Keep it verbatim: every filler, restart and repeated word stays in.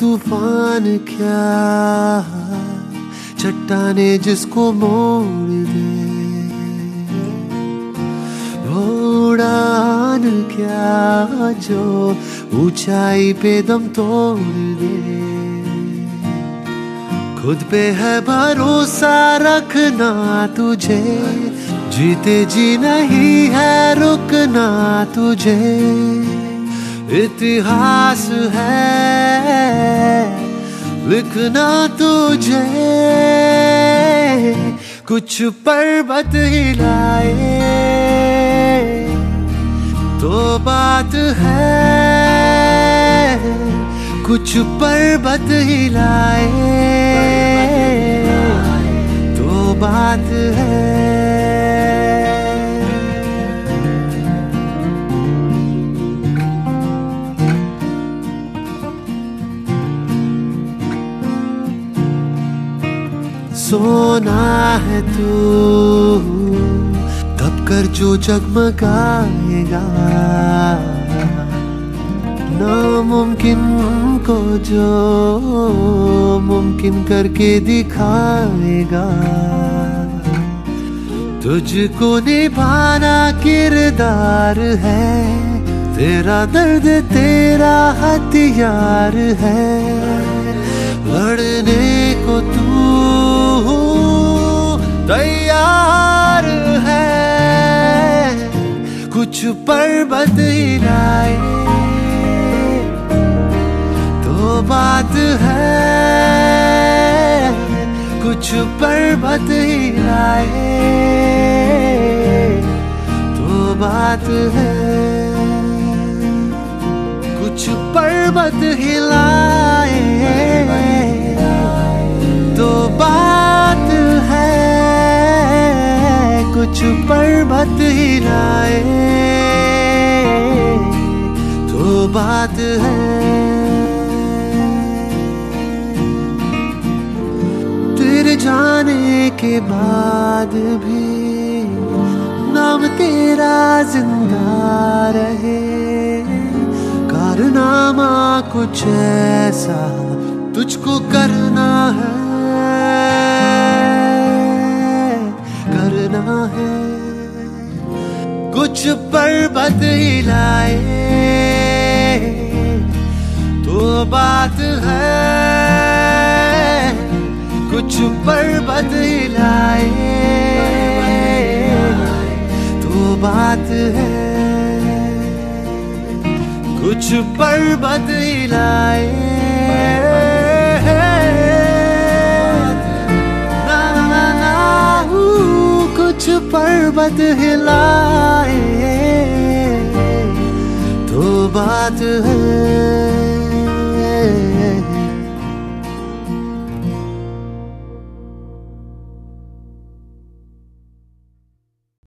तूफान क्या चट्टाने जिसको मोड़ दे, वो उड़ान क्या जो ऊंचाई पे दम तोड़ दे। खुद पे है भरोसा रखना तुझे, जीते जी नहीं है रुकना तुझे। इतिहास है लिखना तुझे, कुछ पर्वत हिलाए तो बात है, कुछ पर्वत हिलाए तो बात है। सोना है तू तब कर जो जगमगाएगा, नामुमकिन को जो मुमकिन करके दिखाएगा। तुझको निभाना किरदार है, तेरा दर्द तेरा हथियार है। लड़ने को तू तैयार है, कुछ पर्वत हिलाए तो बात है, कुछ पर्वत हिलाए तो बात है। कुछ पर्वत हिलाए तो बात है, कुछ पर्वत हिलाए तो बात है। तेरे जाने के बाद भी नाम तेरा जिंदा रहे, कारनामा कुछ ऐसा तुझको करना है, करना है। कुछ पर्वत हिलाए तो बात है, कुछ पर्वत हिलाए तो बात है। कुछ पर्वत हिलाए ना ना ना, कुछ पर्वत हिलाए तो बात है।